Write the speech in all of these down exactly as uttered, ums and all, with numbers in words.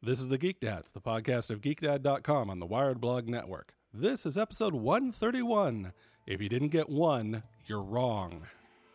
This is the Geek Dads, the podcast of geek dad dot com on the Wired Blog Network. This is episode one thirty-one. If you didn't get one, you're wrong.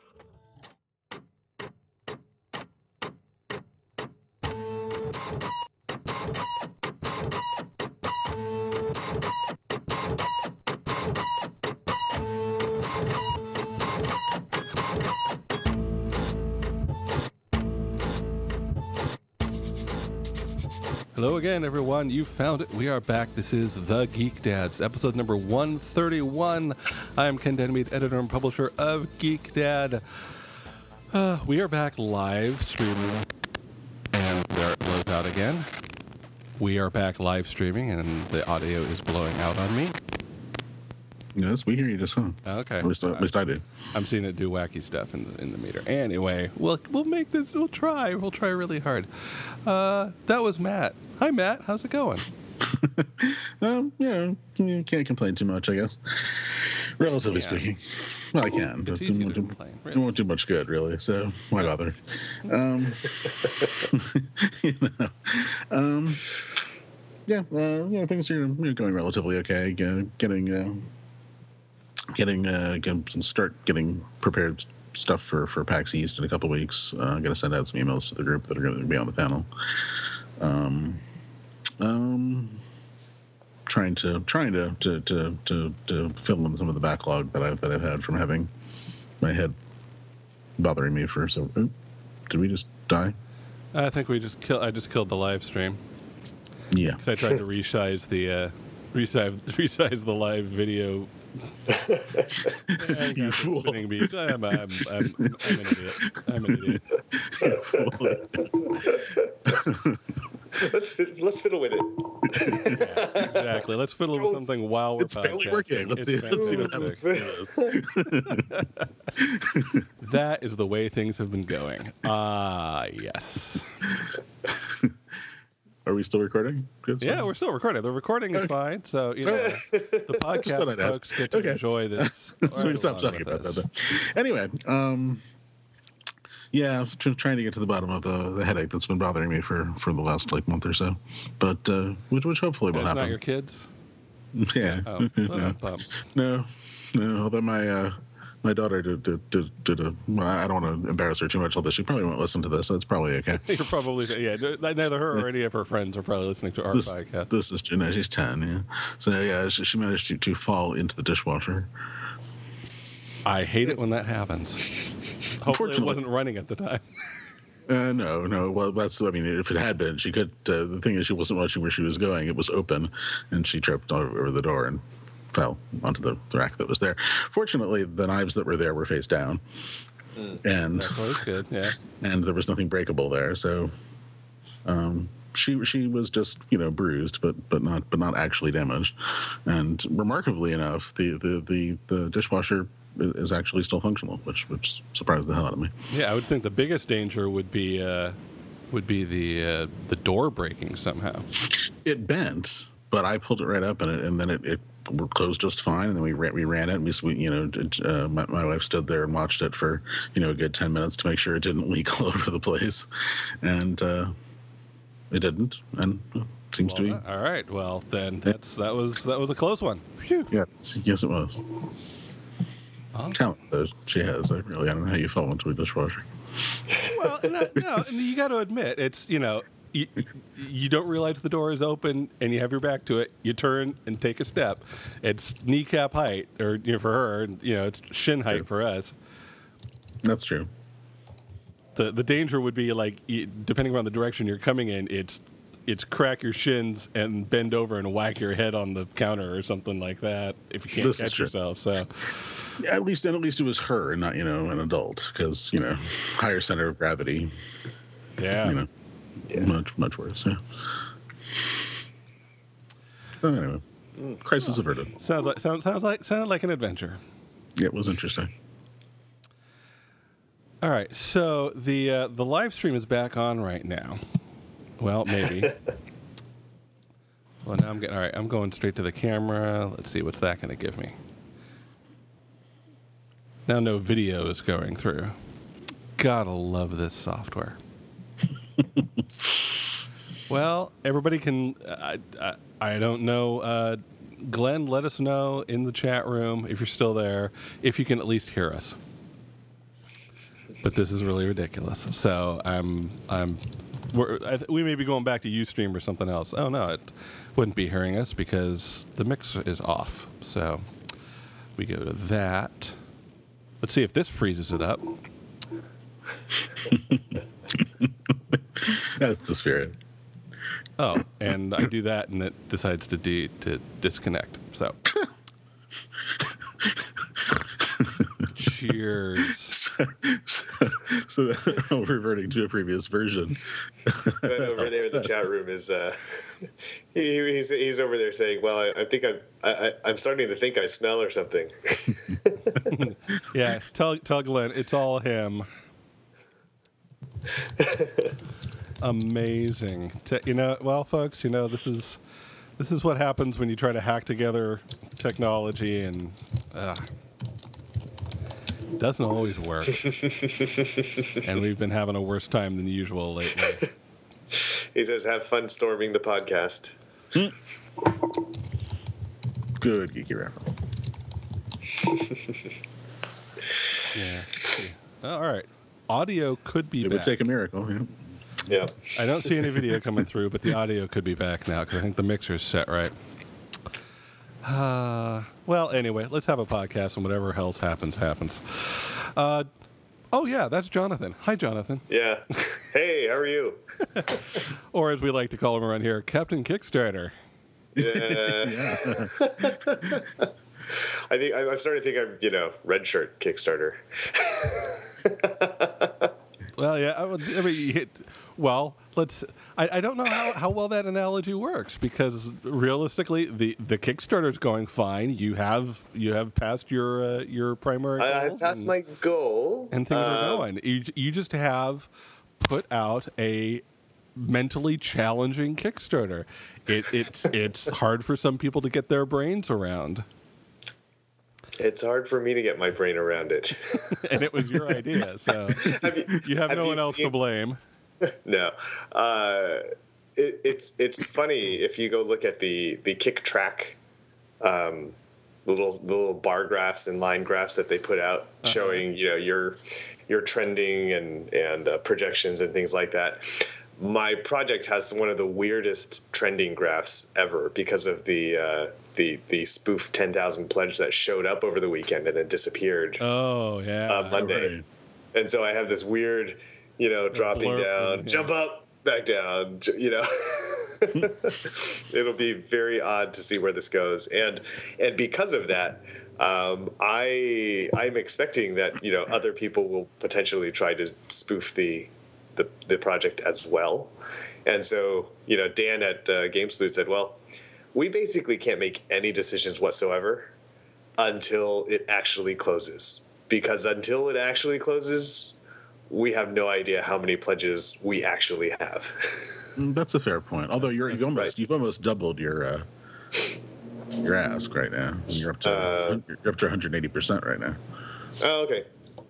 Hello again, everyone. You found it. We are back. This is The Geek Dads, episode number one thirty-one. I am Ken Denmead, editor and publisher of Geek Dad. Uh, we are back live streaming, and there it blows out again. We are back live streaming, and the audio is blowing out on me. Yes, we hear you just fine. Okay. At least, at least I do. I'm seeing it do wacky stuff in the, in the meter. Anyway, we'll we'll make this. We'll try. We'll try really hard. Uh, that was Matt. Hi, Matt. How's it going? um, yeah, you can't complain too much, I guess. Relatively Yeah. speaking. Well, I can. It's But easy it to won't, do, complain, it really. won't do much good, really. So why bother? Um, you know, um, yeah, uh, yeah, things are you know, going relatively okay. Uh, getting, uh, getting, uh, getting some start getting prepared stuff for for PAX East in a couple weeks. Uh, I'm going to send out some emails to the group that are going to be on the panel. Um, um, trying to trying to to, to to to fill in some of the backlog that I've that I've had from having my head bothering me for so. Oop, did we just die? I think we just kill. I just killed the live stream. Yeah. Because I tried to resize the uh, resize resize the live video. Yeah, You fool. I'm, I'm, I'm, I'm an idiot. I'm an idiot. let's fit, let's fiddle with it. Yeah, exactly. Let's fiddle with something while we're It's barely podcasting. working. Let's see. It's Let's see what happens. fantastic. That is the way things have been going. Ah, yes. Are we still recording? Good Yeah, stuff. we're still recording. The recording is Okay. fine. So, you know, the thought podcast I'd ask. folks get to Okay. enjoy this. So we right stop along talking with about us. that. Then. Anyway, um, yeah, tr- trying to get to the bottom of the, the headache that's been bothering me for, for the last like month or so, but uh, which which hopefully will It's happen. not your kids? Yeah. Oh, no. oh, bum. no, no. Although my uh, my daughter did did did, did a. Well, I don't want to embarrass her too much. Although she probably won't listen to this, so it's probably okay. You're probably, yeah, neither her or any of her friends are probably listening to our This, podcast. this is no, she's ten. Yeah. So yeah, she, she managed to, to fall into the dishwasher. I hate it when that happens. Hopefully it Unfortunately- wasn't running at the time. Uh, no, no. Well, that's. I mean, if it had been, she could. Uh, the thing is, she wasn't watching where she was going. It was open, and she tripped over the door and fell onto the rack that was there. Fortunately, the knives that were there were face down, and That's always good, yeah. and there was nothing breakable there. So, um, she she was just you know bruised, but but not but not actually damaged. And remarkably enough, the the the, the dishwasher is is actually still functional, which which surprised the hell out of me. Yeah, I would think the biggest danger would be uh, would be the uh, the door breaking somehow. It bent, but I pulled it right up, and it, and then it, it closed just fine. And then we ran, we ran it. And we, we you know, it, uh, my, my wife stood there and watched it for you know a good ten minutes to make sure it didn't leak all over the place, and uh, it didn't. And uh, seems to be. Well, all right. Well, then that's that was that was a close one. Phew. Yes, yes, it was. Awesome. Talent though she has. I really, I don't know how you fell into a dishwasher. Well, no, no, and you got to admit, it's you know, you, you don't realize the door is open and you have your back to it. You turn and take a step. It's kneecap height, or you know, for her, and you know, it's shin height true. for us. That's true. The the danger would be like, you- depending on the direction you're coming in, it's it's crack your shins and bend over and whack your head on the counter or something like that if you can't This is catch true. yourself. So Yeah, at least, and at least it was her, and not you know an adult, because you know higher center of gravity. yeah. You know, Yeah. much much worse. Yeah. So anyway, crisis averted. Sounds like sounds sounds like sounded like an adventure. Yeah, it was interesting. All right, so the uh, the live stream is back on right now. Well, maybe. Well, now I'm getting all right. I'm going straight to the camera. Let's see what's that going to give me. Now no video is going through. Gotta love this software. Well, everybody can. I, I, I don't know. Uh, Glenn, let us know in the chat room if you're still there, if you can at least hear us. But this is really ridiculous. So I'm, I'm, we're, I th- we may be going back to Ustream or something else. Oh no, it wouldn't be hearing us because the mix is off. So we go to that. Let's see if this freezes it up. That's the spirit. Oh, and I do that, and it decides to de- to disconnect. So, cheers. So, so, so reverting to a previous version. But over there in the chat room is uh, he, he's he's over there saying, "Well, I, I think I'm I, I'm starting to think I smell or something." Yeah, tell tell Glenn it's all him. Amazing. Te- you know, well, folks, you know this is this is what happens when you try to hack together technology, and uh, doesn't always work. And we've been having a worse time than usual lately. He says, "Have fun storming the podcast." Good geeky reference. Yeah. All right. Audio could be It back. would take a miracle. Yeah. Yeah. I don't see any video coming through, but the audio could be back now because I think the mixer's set right. Uh, well, anyway, let's have a podcast and whatever else happens, happens. Uh, oh, yeah, that's Jonathan. Hi, Jonathan. Yeah. Hey, how are you? Or as we like to call him around here, Captain Kickstarter. Yeah. I think I'm starting to think I'm, you know, red shirt Kickstarter. Well, yeah, I, would, I mean, you hit, well, let's. I, I don't know how, how well that analogy works because realistically, the, the Kickstarter's going fine. You have you have passed your uh, your primary. I, I goals passed and, my goal, and things uh, are going. You you just have put out a mentally challenging Kickstarter. It it's it's hard for some people to get their brains around. It's hard for me to get my brain around it. And it was your idea, so you, you have have no you one else seen, to blame. No, uh, it, it's it's funny if you go look at the the kick track, um, little the little bar graphs and line graphs that they put out uh-huh. showing you know your your trending and and uh, projections and things like that. My project has one of the weirdest trending graphs ever because of the uh, the the spoof ten thousand pledge that showed up over the weekend and then disappeared. Oh yeah, uh, Monday, right. And so I have this weird, you know, dropping blurp, down, yeah. jump up, back down. You know, it'll be very odd to see where this goes, and and because of that. Um, I I'm expecting that you know other people will potentially try to spoof the. The, the project as well. And so, you know, Dan at uh, Game Salute said, well, we basically can't make any decisions whatsoever until it actually closes. Because until it actually closes, we have no idea how many pledges we actually have. That's a fair point. Although you're you almost right. you've almost doubled your uh, your ask right now. You're up to uh, you're up to one hundred eighty percent right now. Oh, okay.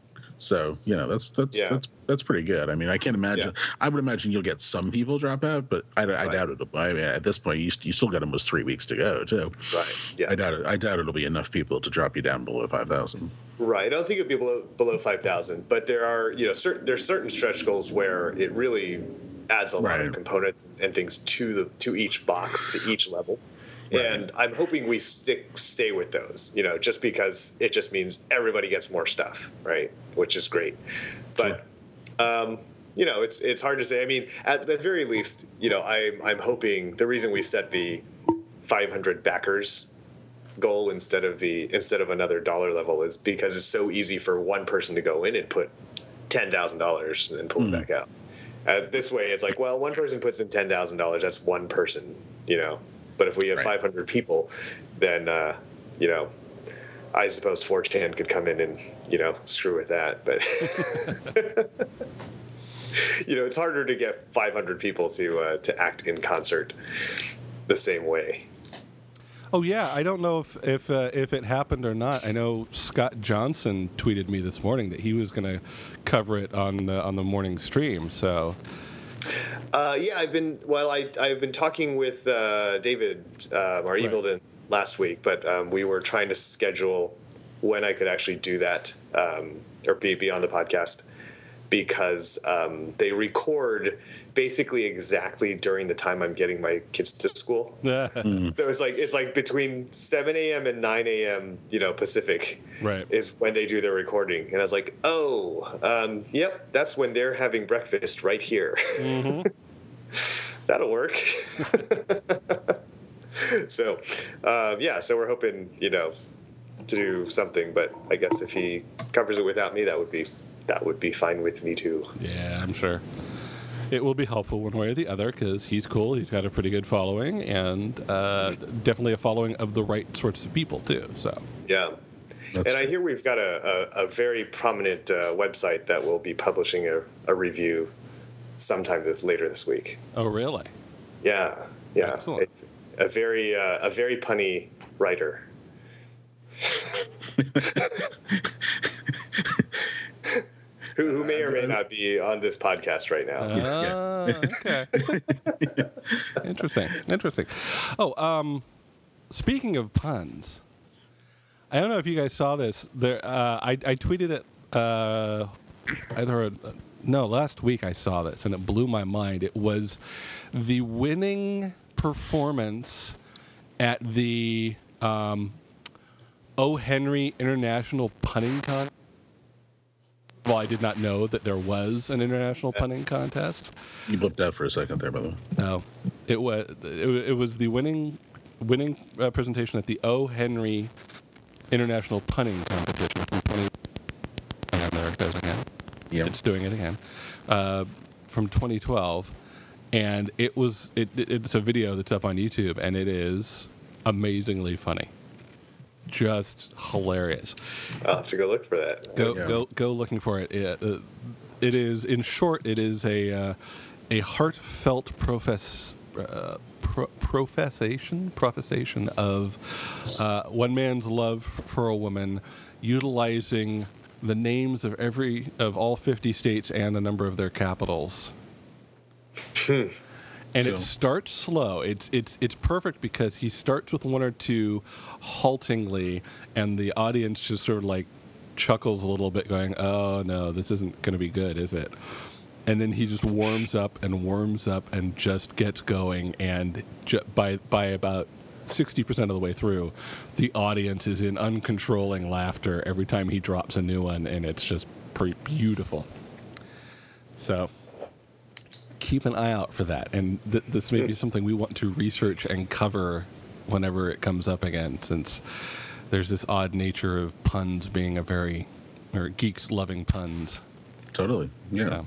So, you know, that's that's yeah. that's that's pretty good. I mean, I can't imagine. Yeah. I would imagine you'll get some people drop out, but I, I right. doubt it. I mean, at this point, you, you still got almost three weeks to go, too. Right. Yeah. I doubt it. I doubt it'll be enough people to drop you down below five thousand. Right. I don't think it'll be below below five thousand, but there are you know certain there's certain stretch goals where it really adds a lot right. of components and things to the to each box to each level. Right. And I'm hoping we stick stay with those, you know, just because it just means everybody gets more stuff, right? Which is great. But, sure. um, you know, it's it's hard to say. I mean, at the very least, you know, I'm I'm hoping the reason we set the five hundred backers goal instead of the instead of another dollar level is because it's so easy for one person to go in and put ten thousand dollars and then pull mm. it back out. Uh, this way, it's like, well, one person puts in ten thousand dollars. That's one person, you know. But if we have right. five hundred people, then, uh, you know, I suppose four chan could come in and, you know, screw with that. But, you know, it's harder to get five hundred people to uh, to act in concert the same way. Oh, yeah. I don't know if if, uh, if it happened or not. I know Scott Johnson tweeted me this morning that he was going to cover it on, uh, on the morning stream. So... Uh, yeah, I've been well. I I've been talking with uh, David, uh, our Right. Evilden, last week, but um, we were trying to schedule when I could actually do that um, or be be on the podcast because um, they record basically exactly during the time I'm getting my kids to school. Mm. So it's like it's like between seven a.m. and nine a.m. you know Pacific. Right. Is when they do their recording, and I was like, oh, um, yep, that's when they're having breakfast right here. Mm-hmm. That'll work. So, uh, yeah, so we're hoping, you know, to do something, but I guess if he covers it without me, that would be that would be fine with me too. Yeah, I'm sure. It will be helpful one way or the other because he's cool. He's got a pretty good following and uh, definitely a following of the right sorts of people too. So Yeah. That's and I hear we've got a, a, a very prominent uh, website that will be publishing a, a review sometime this later this week. oh really? Yeah, yeah. Excellent. A, a very uh, a very punny writer. who, who may or may not be on this podcast right now. Ah, okay. Interesting. Interesting. Oh, um, speaking of puns, I don't know if you guys saw this. There, uh, I, I tweeted it uh, either a, no last week. I saw this and it blew my mind. It was the winning performance at the um, O. Henry International Punning Contest. Well, I did not know that there was an international punning contest. You blipped out for a second there, by the way. No, it was it, it was the winning winning uh, presentation at the O. Henry International Punning Competition from twenty. Hang on, there it goes again. Yeah. It's doing it again. Uh, from twenty twelve, and it was it, it, it's a video that's up on YouTube, and it is amazingly funny. Just hilarious. I'll have to go look for that. Go Yeah. go go looking for it. It, uh, it is, in short, it is a uh, a heartfelt profess uh, pro- professation professation of uh, one man's love for a woman, utilizing the names of every of all fifty states and a number of their capitals. And it Sure. starts slow. It's it's it's perfect because he starts with one or two haltingly, and the audience just sort of like chuckles a little bit, going, "Oh no, this isn't going to be good, is it?" And then he just warms up and warms up and just gets going, and ju- by by about sixty percent of the way through, the audience is in uncontrolling laughter every time he drops a new one, and it's just pretty beautiful. So keep an eye out for that, and th- this may be something we want to research and cover whenever it comes up again, since there's this odd nature of puns being a very, or geeks loving puns. Totally. Yeah. So,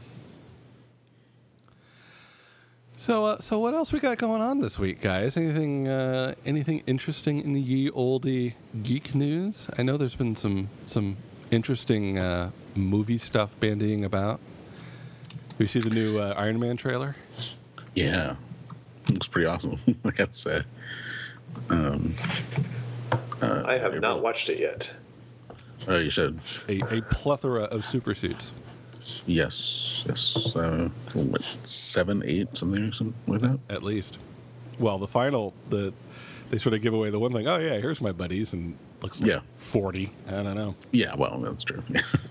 so, uh, so what else we got going on this week, guys? Anything, uh, anything interesting in the ye olde geek news? I know there's been some some interesting uh, movie stuff bandying about. You see the new uh, Iron Man trailer? Yeah. Looks pretty awesome, I gotta say. Um, uh, I have yeah, not well, watched it yet. Oh, you should. A, a plethora of super suits. Yes. Yes. Uh, what, seven, eight, something or something like that? At least. Well, the final, the they sort of give away the one thing. Oh yeah, here's my buddies, and looks like Yeah. forty. I don't know. Yeah, well, that's true.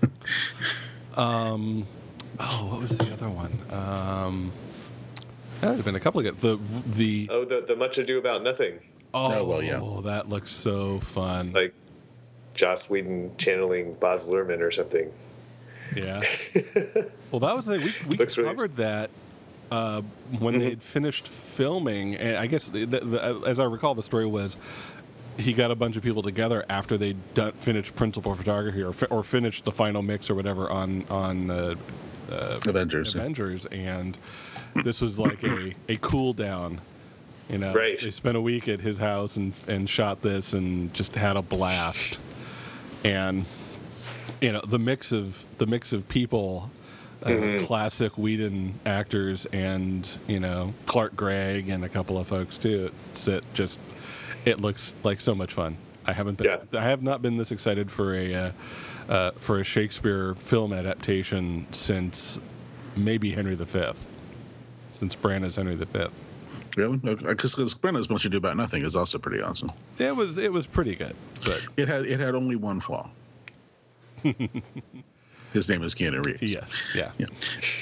Um, oh, what was the other one? Um, yeah, there's been a couple of good. The the Oh, the the Much Ado About Nothing, oh, Oh, well, yeah. that looks so fun. like Joss Whedon channeling Baz Luhrmann or something. Yeah. Well, that was the thing. We, we Looks really- covered that uh, when they had finished filming. And I guess, the, the, as I recall, the story was he got a bunch of people together after they'd done, finished principal photography or, fi- or finished the final mix or whatever on, on uh, uh, Avengers. yeah. Avengers. And this was like a, a cool down. You know, Right. They spent a week at his house and, and shot this and just had a blast. And you know, the mix of the mix of people, uh, Mm-hmm. classic Whedon actors, and you know Clark Gregg and a couple of folks too. It's it just it looks like so much fun. I haven't been, Yeah. I have not been this excited for a uh, uh, for a Shakespeare film adaptation since maybe Henry the Fifth. since Bran is Henry the Fifth. Really? Because Brenna's Much Ado About Nothing is also pretty awesome. It was it was pretty good, but it had it had only one flaw. His name is Keanu Reeves. Yes, yeah, yeah.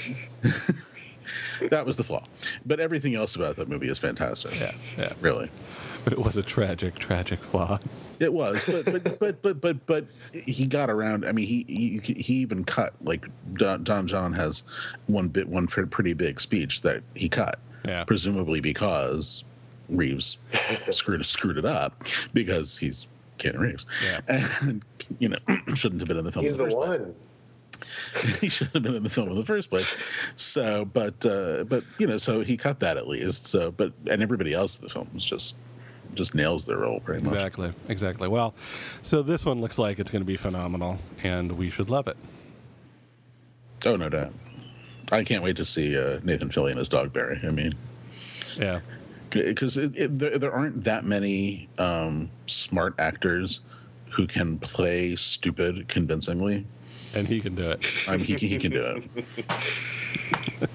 That was the flaw, but everything else about that movie is fantastic. Yeah, yeah, really. But it was a tragic, tragic flaw. It was, but but but but but, but he got around. I mean, he he, he even cut like Don, Don John has one bit one pretty big speech that he cut. Yeah. Presumably because Reeves screwed screwed it up because he's Keanu Reeves. Yeah. And, you know, shouldn't have been in the film. He's in the, the first one. Place. He shouldn't have been in the film in the first place. So, but uh, but you know, so he cut that at least. So, but and everybody else in the film was just just nails their role pretty much. Exactly. Exactly. Well, so this one looks like it's going to be phenomenal, and we should love it. Oh, no doubt. I can't wait to see uh, Nathan Fillion as Dogberry. I mean, yeah, because there, there aren't that many um, smart actors who can play stupid convincingly, and he can do it. I mean, he, he can do it.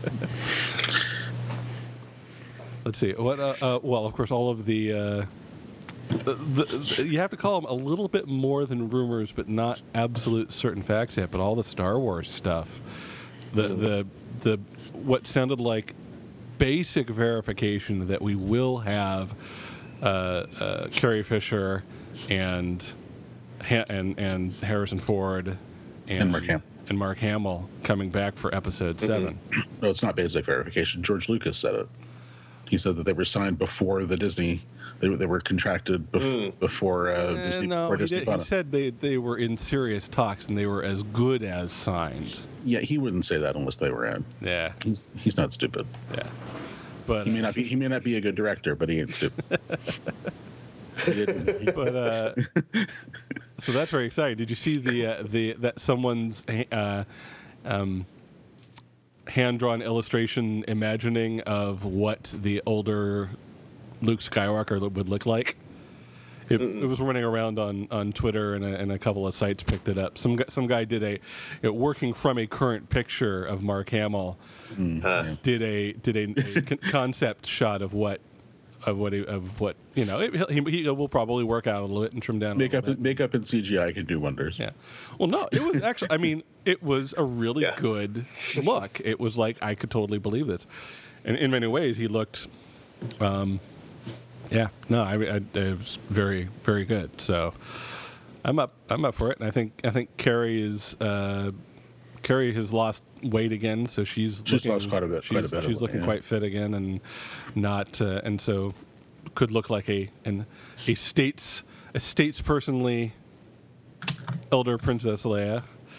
Let's see. What? Uh, uh, well, of course, all of the, uh, the, the you have to call them a little bit more than rumors, but not absolute certain facts yet. But all the Star Wars stuff, the the the what sounded like basic verification that we will have uh, uh, Carrie Fisher and ha- and and Harrison Ford and, and Mark Hamill. and Mark Hamill coming back for Episode mm-hmm. Seven. No, it's not basic verification. George Lucas said it. He said that they were signed before the Disney. They, they were contracted bef- mm. before uh, Disney. Uh, no, before he, Disney did, he said they, they were in serious talks and they were as good as signed. Yeah, he wouldn't say that unless they were in. Yeah, he's he's not stupid. Yeah, but he may not be he may not be a good director, but he ain't stupid. he he, but uh, so that's very exciting. Did you see the uh, the that someone's uh, um, hand-drawn illustration imagining of what the older Luke Skywalker would look like? It, it was running around on, on Twitter, and a, and a couple of sites picked it up. Some some guy did a, it, working from a current picture of Mark Hamill, mm, uh, did a did a, a con- concept shot of what of what he, of what you know. It, he, he will probably work out a little bit and trim down. Makeup a bit. Makeup and C G I can do wonders. Yeah. Well, no, it was actually. I mean, it was a really yeah. good look. It was like I could totally believe this, and in many ways, he looked. Um, Yeah, no, I, I, it was very, very good. So, I'm up. I'm up for it. And I think I think Carrie is uh, Carrie has lost weight again, so she's she's looking, lost quite a bit. She's, quite a bit she's of looking it, yeah. quite fit again, and not uh, and so could look like a an a states a statespersonly elder Princess Leia.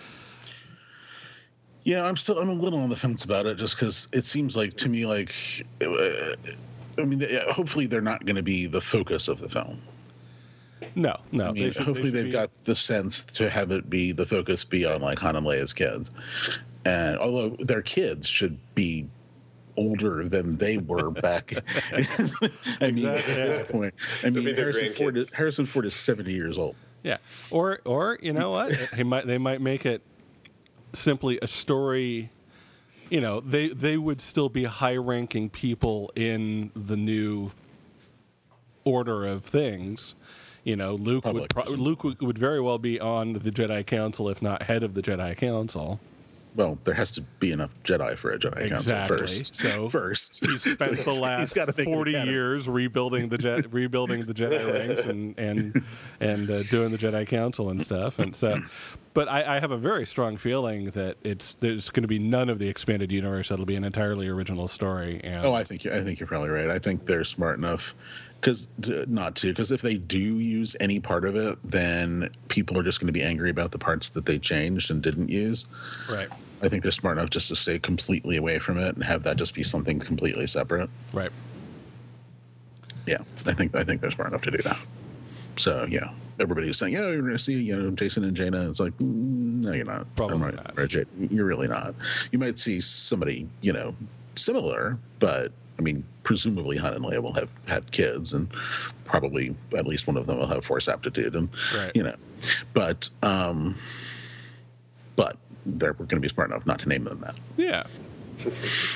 Yeah, I'm still I'm a little on the fence about it, just because it seems like to me like. Uh, I mean, hopefully they're not going to be the focus of the film. No, no. I mean, they should, hopefully they they've be... got the sense to have it be the focus be on like Han and Leia's kids, and although their kids should be older than they were back. I mean, exactly. at this point, I mean, Harrison Ford is Harrison Ford is seventy years old. Yeah, or or you know what? he might they might make it simply a story. You know, they, they would still be high-ranking people in the new order of things. You know, Luke would pro- Luke would, would very well be on the Jedi Council, if not head of the Jedi Council. Well, there has to be enough Jedi for a Jedi exactly. Council first. So first, he's spent so the last forty years rebuilding the Je- rebuilding the Jedi rings and and and uh, doing the Jedi Council and stuff. And so, but I, I have a very strong feeling that it's there's going to be none of the expanded universe. It'll be an entirely original story. And oh, I think you're, I think you're probably right. I think they're smart enough. Because not to, because if they do use any part of it, then people are just going to be angry about the parts that they changed and didn't use. Right. I think they're smart enough just to stay completely away from it and have that just be something completely separate. Right. Yeah, I think I think they're smart enough to do that. So yeah, everybody's saying, "Yeah, you're going to see, you know, Jason and Jaina." It's like, mm, no, you're not. Probably right, not. Right, you're really not. You might see somebody, you know, similar, but. I mean, presumably Han and Leia will have had kids, and probably at least one of them will have Force aptitude, and right. you know, but um, but they're going to be smart enough not to name them that. Yeah.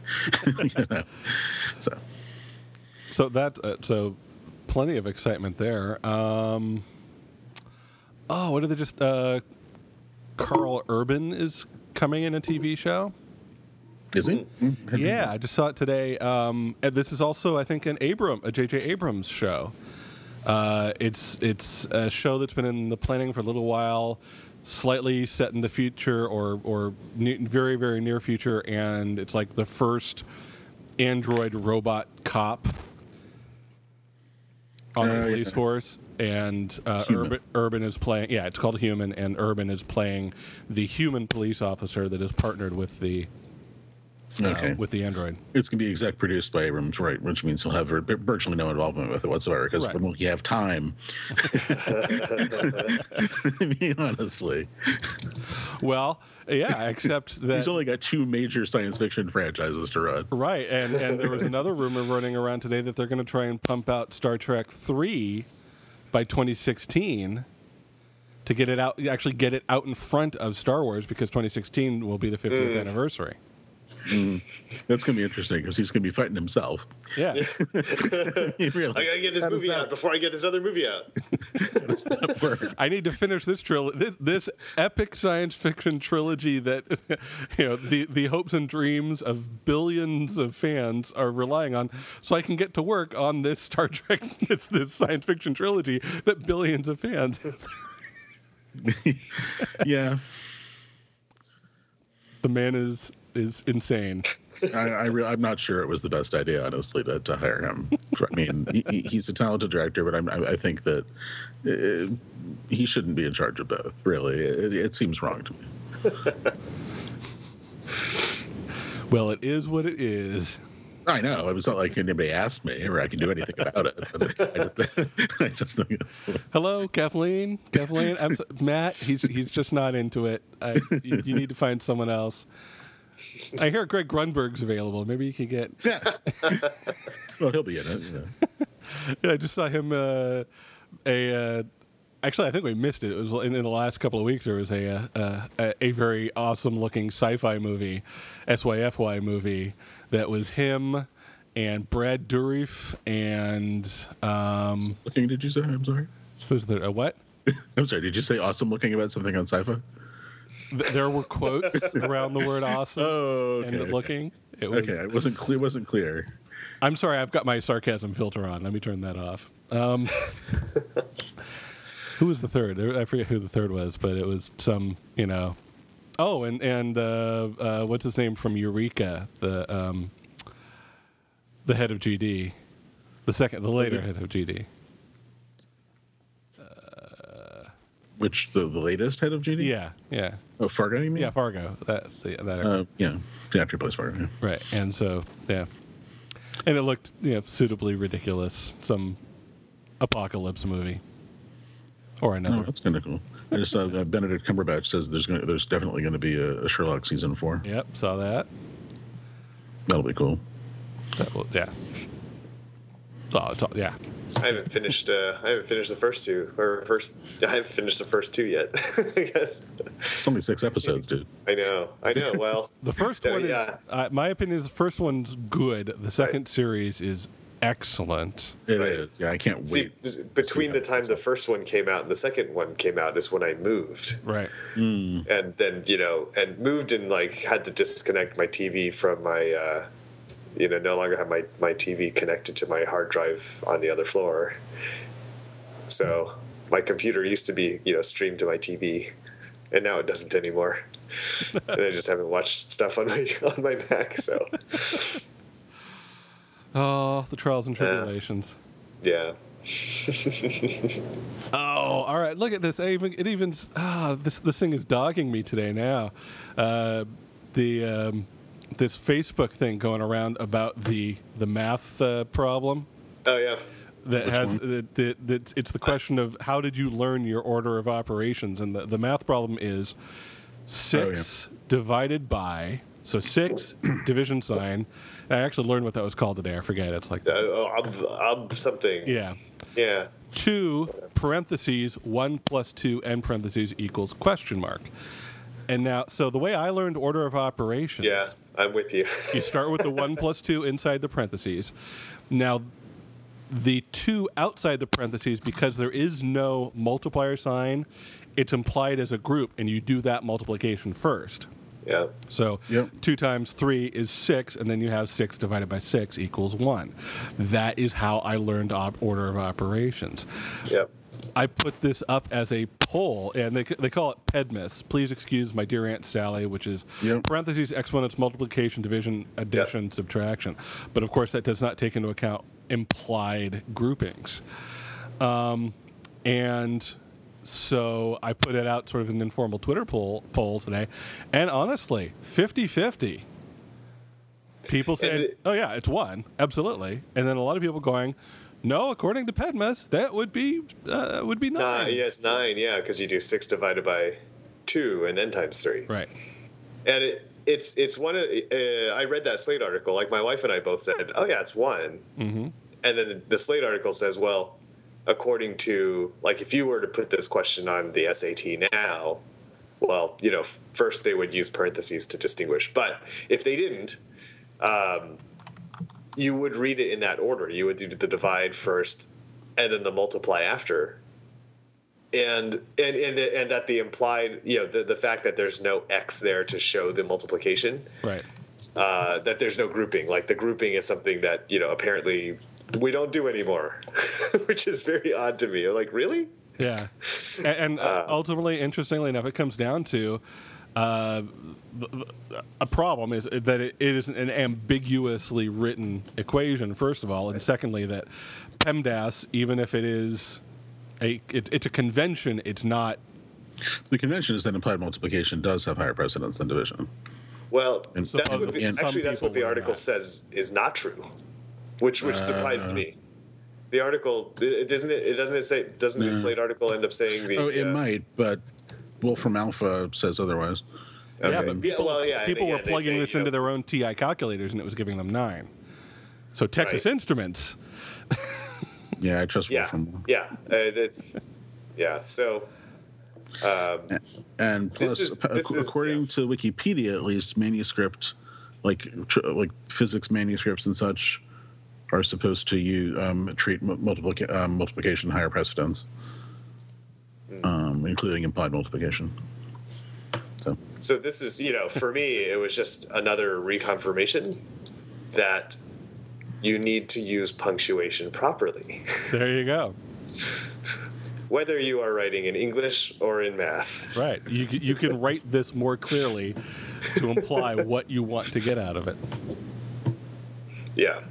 you know? So, So that uh, so plenty of excitement there. Um, oh, what did they just? Uh, Carl Urban is coming in a T V show. is he? Mm, Yeah, I just saw it today. Um, and this is also, I think, an Abram, a J J Abrams show. Uh, it's it's a show that's been in the planning for a little while, slightly set in the future or or ne- very very near future, and it's like the first android robot cop on the Oh, police yeah. force, and uh, Human. Urban, Urban is playing. Yeah, it's called Human, and Urban is playing the human police officer that is partnered with the uh, Okay. with the android. It's going to be exec produced by Abrams, right? Which means he'll have vir- virtually no involvement with it whatsoever. Because Right. when will he have time? I mean, honestly, Well, yeah, except that he's only got two major science fiction franchises to run. right, and and there was another rumor running around today that they're going to try and pump out Star Trek three by twenty sixteen to get it out, actually get it out in front of Star Wars, because twenty sixteen will be the fiftieth Mm. anniversary. That's going to be interesting because he's going to be fighting himself. Yeah. He really I gotta get this How does movie that- out before I get this other movie out. does that work. I need to finish this trilogy, this, this epic science fiction trilogy that, you know, the, the hopes and dreams of billions of fans are relying on, so I can get to work on this Star Trek, this, this science fiction trilogy that billions of fans have. Yeah, The man is is insane. I, I re- I'm not sure it was the best idea, honestly, to, to hire him. I mean, he, he- he's a talented director, but I'm, I, I think that uh, he shouldn't be in charge of both. Really, it, it seems wrong to me. Well, it is what it is. I know. It was not like anybody asked me or I can do anything about it. I just, I just think it's. Hello, Kathleen. Kathleen, I'm so, Matt. He's he's just not into it. I, you, you need to find someone else. I hear Greg Grunberg's available. Maybe you could get. Yeah. Well, he'll be in it. You know. Yeah, I just saw him. Uh, a uh, actually, I think we missed it. It was in, in the last couple of weeks. There was a uh, a, a very awesome looking sci-fi movie, S Y F Y movie that was him and Brad Dourif and um, Looking, did you say? I'm sorry. who's there? A what? I'm sorry. Did you say awesome looking about something on sci-fi? Th- There were quotes around the word awesome Oh, and okay. looking. It was. Okay, it wasn't clear. Wasn't clear. I'm sorry, I've got my sarcasm filter on. Let me turn that off. Um, who was the third? There- I forget who the third was, but it was some, you know. Oh, and and uh, uh, what's his name from Eureka? The um, the head of G D, the second, the later head of G D. Which the, the latest head of G D? Yeah, yeah, Oh, Fargo. You mean? yeah. Fargo. That the, that. Uh, yeah. The actor plays Fargo. Yeah. Right, and so yeah, and it looked, you know, suitably ridiculous. Some apocalypse movie or Oh, another. that's kind of cool. I just saw that Benedict Cumberbatch says there's going there's definitely going to be a, a Sherlock season four. Yep, saw that. That'll be cool. That will, yeah. Oh, it's all, yeah. I haven't finished. Uh, I haven't finished the first two, or first. I haven't finished the first two yet. I guess. It's only six episodes, dude. I know. I know. Well, The first Yeah, one is, yeah. uh, my opinion is the first one's good. The second series is excellent. It Right. is. Yeah, I can't see, wait. s- between how the it time goes. the first one came out and the second one came out is when I moved, Right. Mm. and then you know, and moved and like had to disconnect my T V from my. Uh, you know, no longer have my, my T V connected to my hard drive on the other floor. So my computer used to be, you know, streamed to my T V, and now it doesn't anymore. And I just haven't watched stuff on my on my Mac. So Oh, the trials and tribulations. yeah, Oh, all right. Look at this. It even, it even ah, this this thing is dogging me today now. Uh, the um, this Facebook thing going around about the the math uh, problem oh yeah, that Which has one? that, that, that it's the question of how did you learn your order of operations, and the, the math problem is six divided by, so six division sign. I actually learned what that was called today. I forget. It's like uh, uh, uh, something. yeah. yeah. Two parentheses one plus two end parentheses equals question mark. And now, so the way I learned order of operations Yeah. I'm with you. You start with the one plus two inside the parentheses. Now, the two outside the parentheses, because there is no multiplier sign, it's implied as a group, and you do that multiplication first. Yeah. So Yep. two times three is six, and then you have six divided by six equals one. That is how I learned op- order of operations. Yep. I put this up as a poll, and they they call it PEDMIS. Please excuse my dear Aunt Sally, which is Yep. parentheses, exponents, multiplication, division, addition, Yep. subtraction. But of course, that does not take into account implied groupings. Um, and so I put it out sort of an informal Twitter poll, poll today, and honestly, fifty-fifty. People said, it- oh yeah, it's one, absolutely. And then a lot of people going, no, according to PEDMIS, that would be uh, would be nine. Nine, yeah, it's nine, yeah, because you do six divided by two and then times three. Right. And it, it's it's one of uh, I read that Slate article. Like my wife and I both said, "Oh yeah, it's one." Mm-hmm. And then the Slate article says, "Well, according to like if you were to put this question on the S A T now, well, you know, first they would use parentheses to distinguish, but if they didn't, um, you would read it in that order. You would do the divide first, and then the multiply after." And and and and that the implied, you know, the, the fact that there's no x there to show the multiplication, Right. uh, that there's no grouping. Like the grouping is something that, you know, apparently we don't do anymore, which is very odd to me. I'm like, really? Yeah. And, and uh, ultimately, interestingly enough, it comes down to uh, the, the, a problem is that it, it is an ambiguously written equation, first of all, and secondly, that PEMDAS, even if it is a, it, it's a convention, it's not. The convention is that implied multiplication does have higher precedence than division. Well, And that's what supposedly- the, and some actually that's what people the learn article that. says is not true, which which surprised Uh, me. The article, it doesn't it, it doesn't it say doesn't the No. Slate article end up saying the? Oh, it uh, might, but Wolfram Alpha says otherwise. Okay. Yeah, but Yeah, people, well, yeah, and people were again, they plugging say, this you know, into their own T I calculators, and it was giving them nine. So Texas Right. Instruments. Yeah, I trust Yeah, Wolfram. yeah, uh, it's yeah. So. Um, And plus, This is- ac- this is- according yeah. to Wikipedia, at least, manuscript, like tr- like physics manuscripts and such, are supposed to use um, treat mu- multiplica- um, multiplication higher precedence, um, including implied multiplication. So So this is, you know, for me, it was just another reconfirmation that you need to use punctuation properly, There you go. whether you are writing in English or in math. Right. You, c- you can write this more clearly to imply what you want to get out of it. Yeah.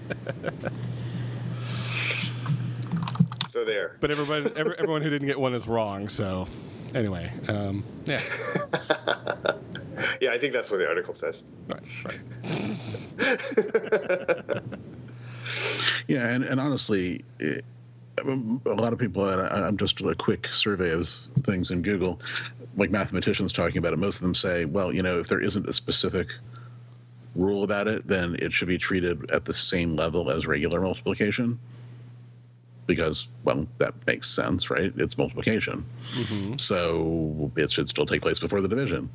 So there. But everybody, every, everyone who didn't get one is wrong. So, anyway, um, yeah, Yeah, I think that's what the article says. right, right. yeah, and, and honestly, it, a lot of people, and I- I'm just a quick survey of things in Google, like mathematicians talking about it. Most of them say, well, you know, if there isn't a specific rule about it, then it should be treated at the same level as regular multiplication. Because, well, that makes sense, right? It's multiplication. So it should still take place before the division.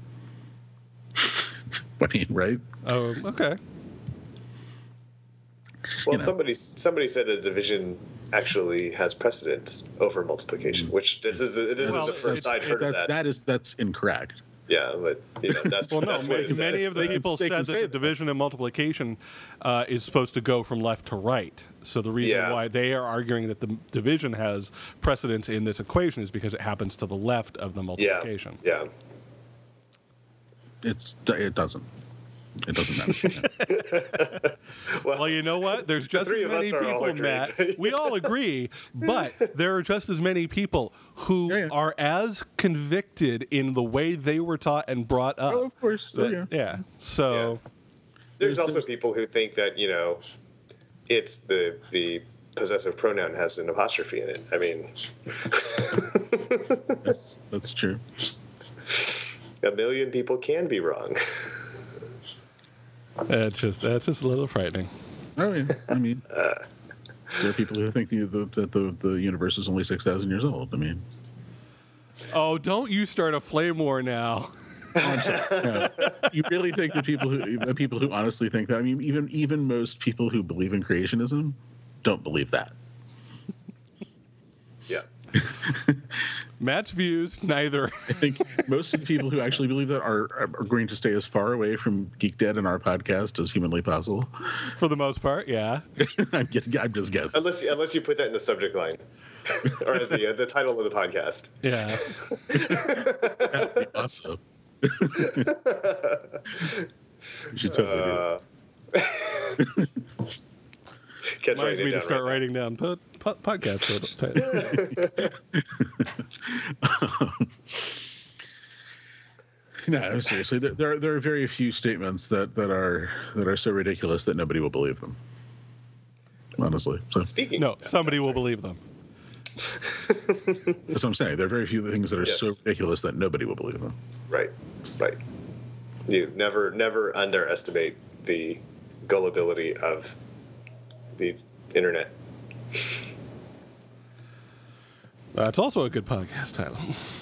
I mean, right? Oh, okay. Well, You know. somebody somebody said that division actually has precedence over multiplication, which this is the, this Well, is the first it's- I'd heard that, of that. that is that's incorrect. Yeah, but you know that's Well, no, that's what many, it many says. of the They- people they can said that say the that. division and multiplication uh, is supposed to go from left to right. So the reason Yeah. why they are arguing that the division has precedence in this equation is because it happens to the left of the Yeah, multiplication. yeah. It's it doesn't. It doesn't matter. Well, you know what? There's just three as of many us are all people, Matt. agreed. We all agree, but there are just as many people who Yeah, yeah. are as convicted in the way they were taught and brought up. Oh, of course. Oh, that- yeah. So, There's There's- also there's- people who think that you know, it's the the possessive pronoun has an apostrophe in it. I mean, That's, that's true. a million people can be wrong. it's just that's just a little frightening. Oh, yeah. I mean, there are people who think the, the, that the, the universe is only six thousand years old. I mean, Oh, don't you start a flame war now. I'm sorry. No. You really think that people who the people who honestly think that? I mean, even even most people who believe in creationism don't believe that. Yeah. Matt's views, neither. I think most of the people who actually believe that are are going to stay as far away from Geek Dad and our podcast as humanly possible. For the most part, yeah. I'm, getting, I'm just guessing. Unless you, unless you put that in the subject line, or as the uh, the title of the podcast. Yeah. That'd be awesome. You should totally Uh, Catch Reminds me to down start right writing down po- po- podcast titles. No, seriously, there, there are there are very few statements that, that are that are so ridiculous that nobody will believe them. Honestly, so now. Speaking. No, of that, somebody that's will right. believe them. that's what I'm saying. There are very few things that are Yes. so ridiculous that nobody will believe them. Right. Right. You never never underestimate the gullibility of the internet. That's also a good podcast title.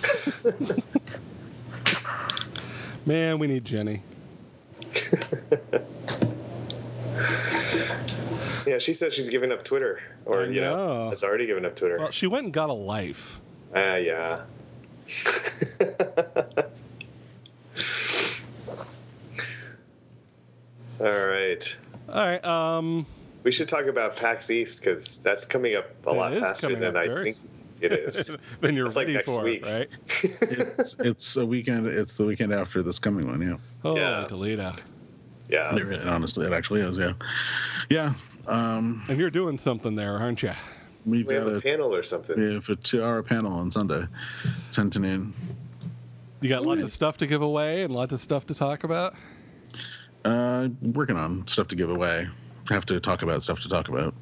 Man, we need Jenny. Yeah, she says she's giving up Twitter, or I you know, know. has already given up Twitter. Well, she went and got a life. Ah, yeah. All right. All right. Um, We should talk about PAX East because that's coming up a It lot is faster coming than up I very- think it is. then you're It's like ready next for week. it, right? It's it's a weekend. It's the weekend after this coming one. Yeah. Oh, Yeah. Toledo. Yeah. It really- honestly, it actually is. Yeah. Yeah. Um, And you're doing something there, aren't you? we've We have got a a panel or something. we have a two-hour panel on Sunday, ten to noon. You got lots of stuff to give away and lots of stuff to talk about. Uh, working on stuff to give away. Have to talk about stuff to talk about.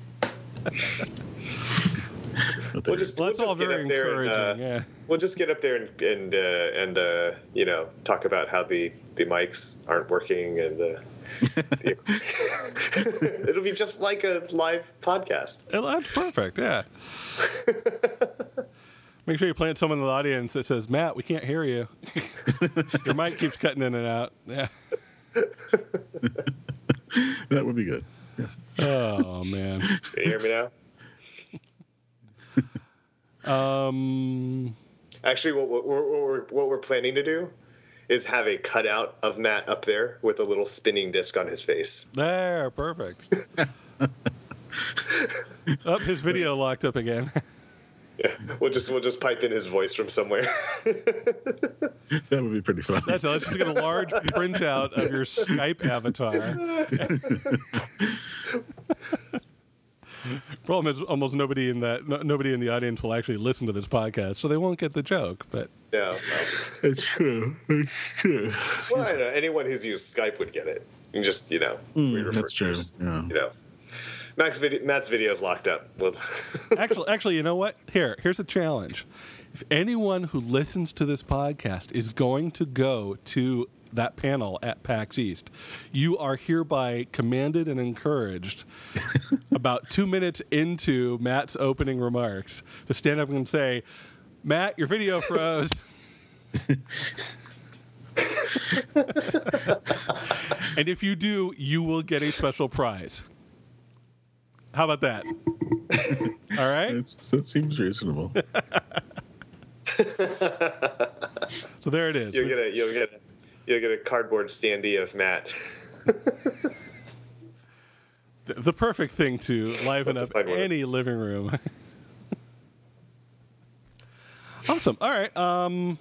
But We'll there- just, Well, we'll that's all just get very up there and encouraging. uh, yeah. we'll just get up there and and uh, and uh, you know talk about how the the mics aren't working and uh, the, it'll be just like a live podcast. It, that's perfect. Yeah. Make sure you plant someone in the audience that says, "Matt, we can't hear you. Your mic keeps cutting in and out." Yeah. that would be good. Yeah. Oh man. Can you hear me now? Um. Actually, what, what, what, we're, what we're planning to do is have a cutout of Matt up there with a little spinning disc on his face. There. Perfect. Up, his video locked up again. Yeah, we'll just we'll just pipe in his voice from somewhere. That would be pretty fun. That's it. Let's just get a large printout of your Skype avatar. Problem is, almost nobody in that no, nobody in the audience will actually listen to this podcast, so they won't get the joke. But Yeah, well, It's true. It's true. well, I don't know. Anyone who's used Skype would get it. You can just you know we refer That's to true. it as, Yeah. You know, Max video, Matt's video's locked up. Well, actually, actually, you know what? Here, here's a challenge. If anyone who listens to this podcast is going to go to that panel at PAX East, you are hereby commanded and encouraged about two minutes into Matt's opening remarks to stand up and say, "Matt, your video froze." And if you do, you will get a special prize. How about that? All right? It's, that seems reasonable. So there it is. you'll get a you'll get a, you'll get a cardboard standee of Matt. The- The perfect thing to liven Have up to find one of any these. living room. Awesome. All right. Um,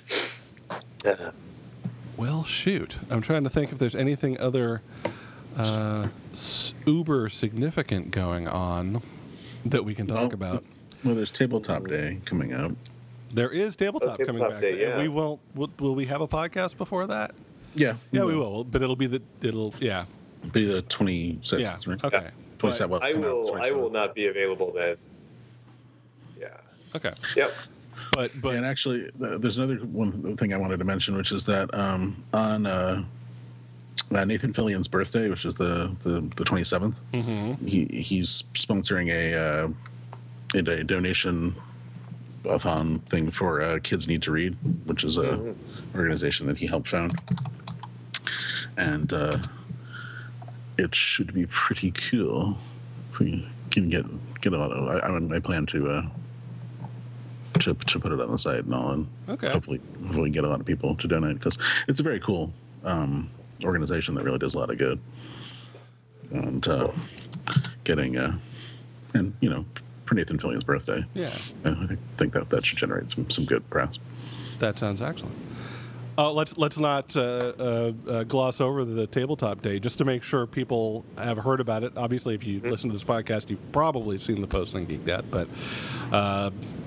well, shoot. I'm trying to think if there's anything other uh, s- uber significant going on that we can talk Well, about. Well, there's Tabletop Day coming up. There is tabletop, Oh, Tabletop coming back. Day, yeah. We won't. Will, will we have a podcast before that? Yeah. Yeah, we will. But it'll be the. It'll. Yeah. Be the twenty-sixth, Yeah. right? Okay. twenty-seventh. well, I no, will I twenty-seventh. will not be available then. Yeah. Okay. Yep. But but And actually, th- there's another one thing I wanted to mention, which is that um, on uh, uh, Nathan Fillion's birthday, which is the the, the twenty-seventh, Mhm. he he's sponsoring a uh, a donation a fun thing for uh, Kids Need to Read, which is a mm-hmm. organization that he helped found, and uh, it should be pretty cool. If we can get get a lot of, I, I plan to uh, to to put it on the site and all, and okay. hopefully hopefully get a lot of people to donate, because it's a very cool um, organization that really does a lot of good, and uh, getting uh, and you know. For Nathan Fillion's birthday. Yeah. I think, think that that should generate some, some good press. That sounds excellent. Uh, let's let's not uh, uh, uh, gloss over the tabletop day, just to make sure people have heard about it. Obviously, if you mm-hmm. listen to this podcast, you've probably seen the post on Geek Dad, but uh,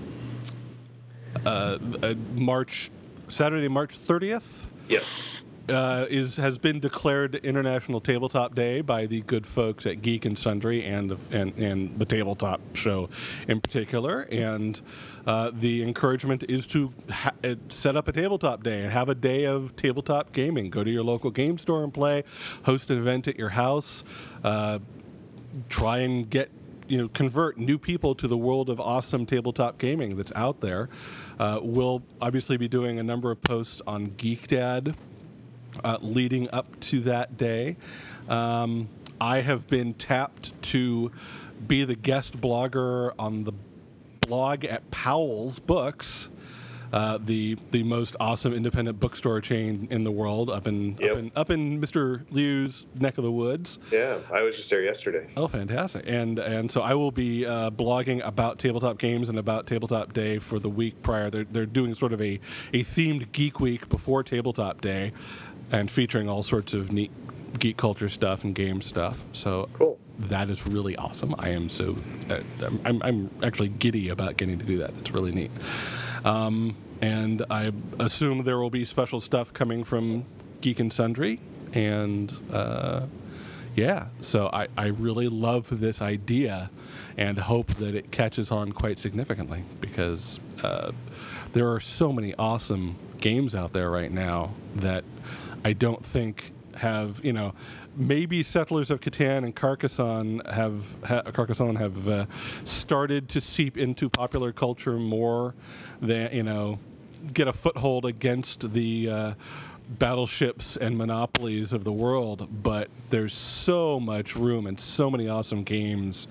uh, uh, March Saturday, March thirtieth. Yes. Uh, is has been declared International Tabletop Day by the good folks at Geek and Sundry and the, and, and the Tabletop Show in particular. And uh, the encouragement is to ha- set up a tabletop day and have a day of tabletop gaming. Go to your local game store and play, host an event at your house, uh, try and get you know, convert new people to the world of awesome tabletop gaming that's out there. Uh, we'll obviously be doing a number of posts on Geek Dad Uh, leading up to that day. Um, I have been tapped to be the guest blogger on the blog at Powell's Books, uh, the the most awesome independent bookstore chain in the world, up in, yep. up in up in Mister Liu's neck of the woods. Yeah, I was just there yesterday. Oh, fantastic! And and so I will be uh, blogging about tabletop games and about Tabletop Day for the week prior. They're they're doing sort of a a themed Geek Week before Tabletop Day, and featuring all sorts of neat geek culture stuff and game stuff. So cool. That is really awesome. I am so uh, I'm I'm actually giddy about getting to do that. It's really neat. Um, and I assume there will be special stuff coming from Geek and Sundry, and uh, yeah. So I I really love this idea, and hope that it catches on quite significantly, because uh, there are so many awesome games out there right now that I don't think have, you know, maybe Settlers of Catan and Carcassonne have ha, Carcassonne have uh, started to seep into popular culture more than, you know, get a foothold against the uh, battleships and monopolies of the world. But there's so much room and so many awesome games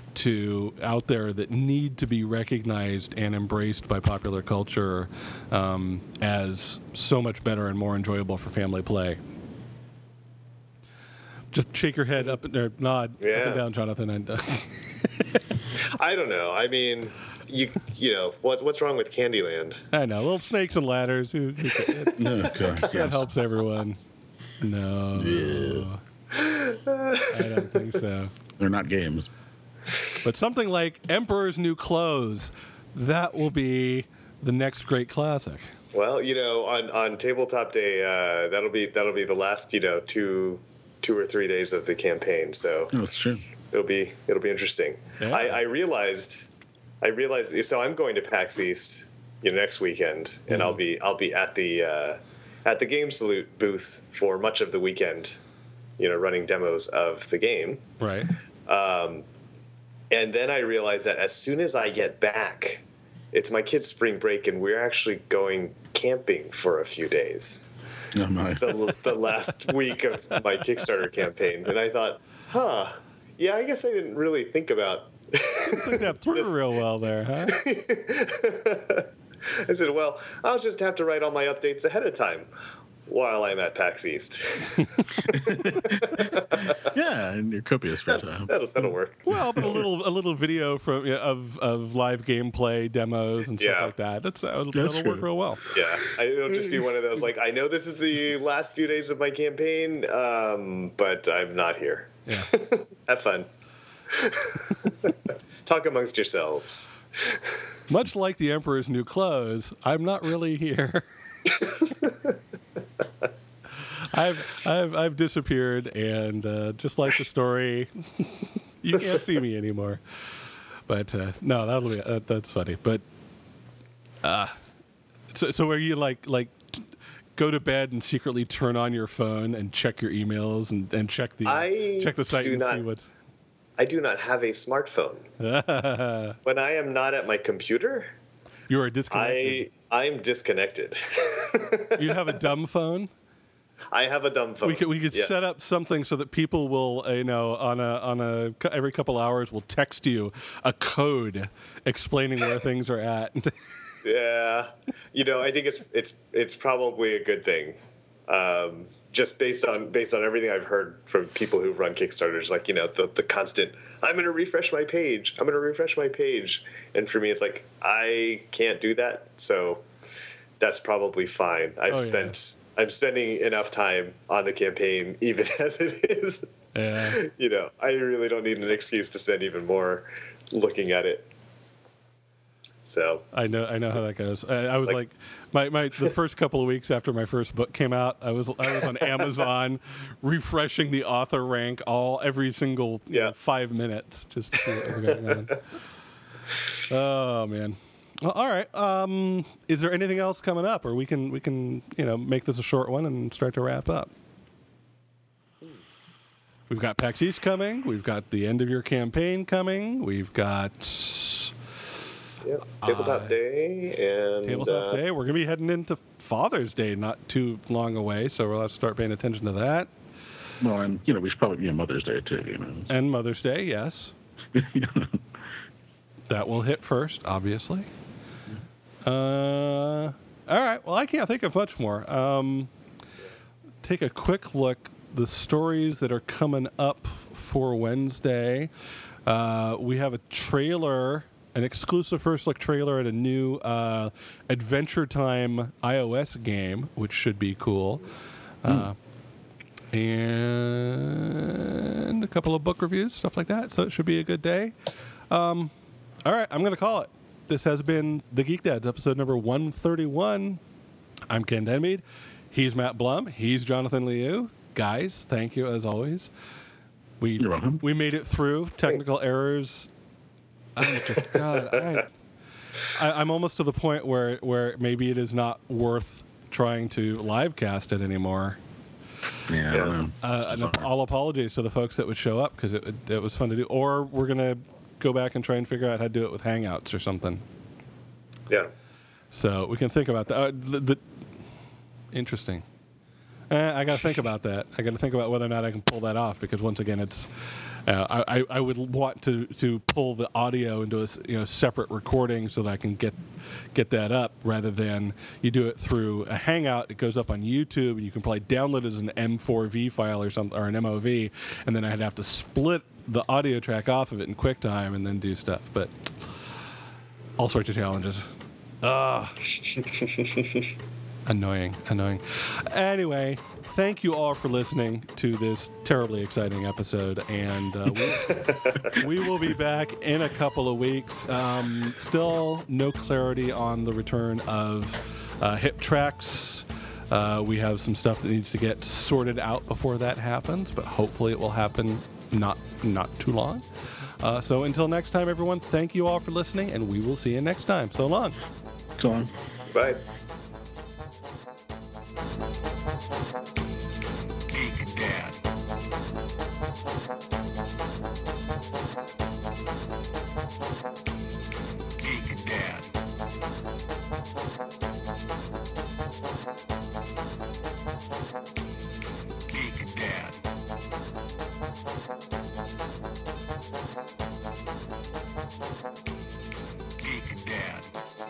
to out there that need to be recognized and embraced by popular culture um, as so much better and more enjoyable for family play. Just shake your head up and or nod yeah. up and down, Jonathan. And uh, I don't know. I mean, you you know what's what's wrong with Candyland? I know, little snakes and ladders. Who, who, no, God, that yes. helps everyone. No, yeah. I don't think so. They're not games. But something like Emperor's New Clothes, that will be the next great classic. Well, you know, on, on Tabletop Day, uh, that'll be that'll be the last, you know, two two or three days of the campaign. So oh, that's true. It'll be it'll be interesting. Yeah. I, I realized I realized so I'm going to PAX East, you know, next weekend, and mm-hmm. I'll be I'll be at the uh, at the Game Salute booth for much of the weekend, you know, running demos of the game. Right. Um, And then I realized that as soon as I get back, it's my kid's spring break, and we're actually going camping for a few days. Oh my. The, the last week of my Kickstarter campaign. And I thought, huh, yeah, I guess I didn't really think about think that through real well there, huh? I said, well, I'll just have to write all my updates ahead of time while I'm at PAX East. Yeah, and your copious spare time. That'll, that'll work. Well, but a little a little video from you know, of of live gameplay demos and stuff yeah. like that. That's that'll, That's that'll work true. real well. Yeah, I, it'll just be one of those like, I know this is the last few days of my campaign, um, but I'm not here. Yeah. Have fun. Talk amongst yourselves. Much like the Emperor's New Clothes, I'm not really here. I've I've I've disappeared, and uh, just like the story, you can't see me anymore. But uh, no, that'll be uh, that's funny. But uh, so so are you like like t- go to bed and secretly turn on your phone and check your emails and, and check the I check the site do and not, see what's. I do not have a smartphone. When I am not at my computer, You are disconnected. I I'm disconnected. You have a dumb phone? I have a dumb phone. We could we could yes. set up something so that people will, uh, you know, on a on a every couple hours will text you a code explaining where things are at. Yeah, you know, I think it's it's it's probably a good thing, um, just based on based on everything I've heard from people who run Kickstarters. Like, you know, the the constant, I'm going to refresh my page. I'm going to refresh my page, and for me, it's like I can't do that. So that's probably fine. I've Oh, yeah. spent. I'm spending enough time on the campaign, even as it is. Yeah. You know, I really don't need an excuse to spend even more looking at it. So I know, I know how that goes. I, I was like- like, my, my the first couple of weeks after my first book came out, I was I was on Amazon, refreshing the author rank all every single you Yeah. know, five minutes just to see what was going on. Oh man. Well, all right. Um, is there anything else coming up, or we can we can you know make this a short one and start to wrap up? We've got PAX East coming. We've got the end of your campaign coming. We've got yeah, tabletop Uh, day and Tabletop uh, Day. We're going to be heading into Father's Day not too long away, so we'll have to start paying attention to that. Well, and you know, we should probably be on Mother's Day too. You know. And Mother's Day, yes. That will hit first, obviously. Uh, all right. Well, I can't think of much more. Um, take a quick look. The stories that are coming up for Wednesday. Uh, we have a trailer, an exclusive first look trailer at a new uh, Adventure Time iOS game, which should be cool. Uh, and a couple of book reviews, stuff like that. So it should be a good day. Um, all right, I'm going to call it. This has been The Geek Dads, episode number one thirty-one. I'm Ken Denmead. He's Matt Blum. He's Jonathan Liu. Guys, thank you as always. We You're welcome. we made it through technical Thanks. errors. I'm just God. I, I, I'm almost to the point where where maybe it is not worth trying to live cast it anymore. Yeah. I Yeah. don't know. Uh, and all apologies to the folks that would show up because it, it it was fun to do. Or we're gonna go back and try and figure out how to do it with Hangouts or something. yeah. So we can think about that. Uh, the, the, interesting. Eh, I got to think about that. I got to think about whether or not I can pull that off because once again, it's. Uh, I, I would want to, to pull the audio into a s- you know separate recording so that I can get get that up rather than you do it through a Hangout. It goes up on YouTube and you can probably download it as an M four V file or something or an M O V, and then I'd have to split the audio track off of it in QuickTime and then do stuff. But all sorts of challenges. Ah. Annoying, annoying. Anyway, thank you all for listening to this terribly exciting episode, and uh, we, we will be back in a couple of weeks. Um, still no clarity on the return of uh, Hip Tracks. Uh, we have some stuff that needs to get sorted out before that happens, but hopefully it will happen not not too long. Uh, so until next time, everyone, thank you all for listening, and we will see you next time. So long. So on. Bye. Geek Dad. Geek Dad. Geek Dad. Geek Dad.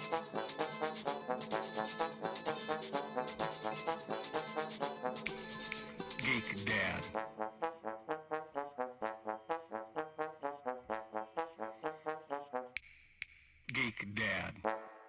Geek Dad. Geek Dad.